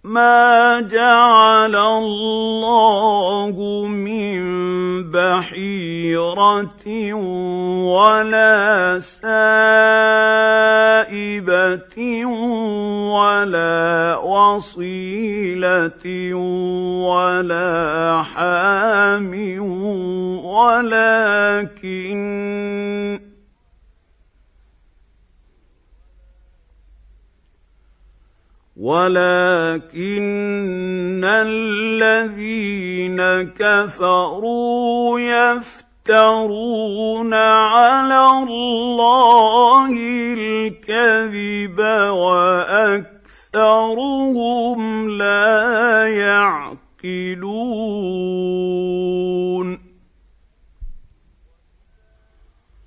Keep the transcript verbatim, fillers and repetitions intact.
مَا جَعَلَ اللَّهُ مِن بَحِيرَةٍ وَلَا سَائِبَةٍ وَلَا وَصِيلَةٍ وَلَا حَامٍ وَلَٰكِنَّ وَلَٰكِنَّ الَّذِينَ كَفَرُوا يَفْتَرُونَ عَلَى اللَّهِ الْكَذِبَ وَأَكْثَرُهُمْ لَا